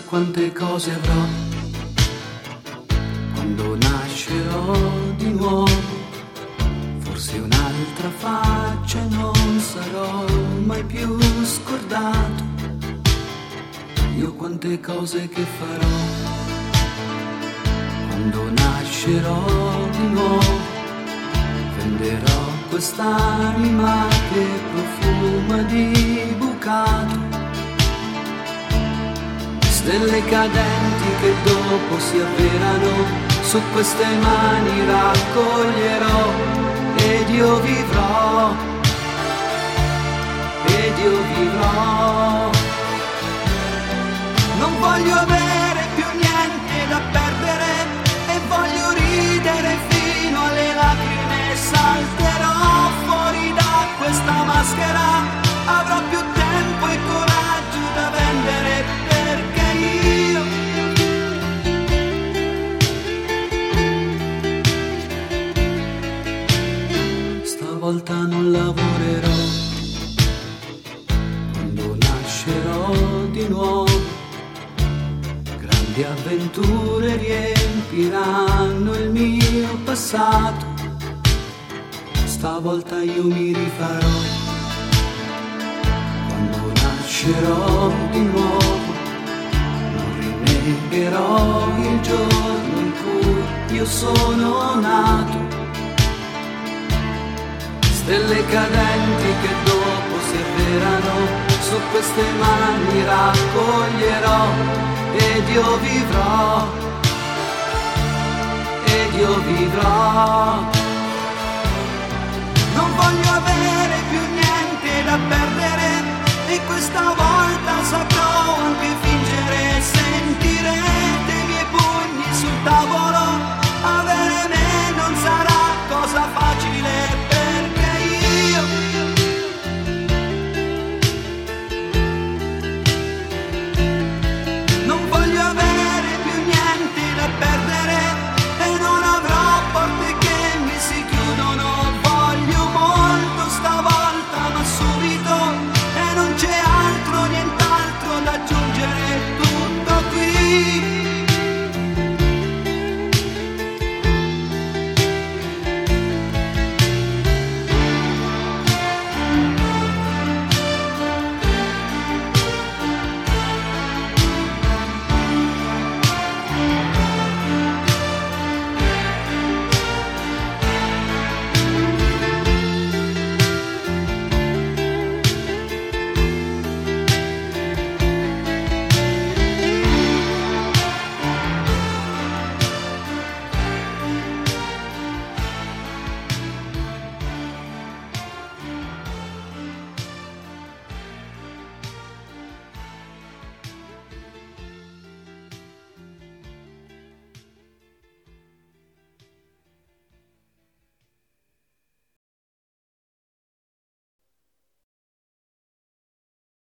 quante cose avrò quando nascerò di nuovo. Forse un'altra faccia non sarò mai più scordato. Io quante cose che farò quando nascerò di nuovo. Venderò quest'anima che profuma di bucato. Stelle cadenti che dopo si avverano, su queste mani raccoglierò ed io vivrò, ed io vivrò. Non voglio avere più niente da perdere e voglio ridere fino alle lacrime. Salterò fuori da questa maschera, avrò più tempo e coraggio da vendere, perché io stavolta non lavorerò quando nascerò di nuovo. Grandi avventure riempiranno il mio passato. Stavolta io mi rifarò quando nascerò di nuovo. Non rinnegherò il giorno in cui io sono nato. Stelle cadenti che dopo si avverano, su queste mani raccoglierò ed io vivrò, ed io vivrò. Non voglio avere più niente da perdere e questa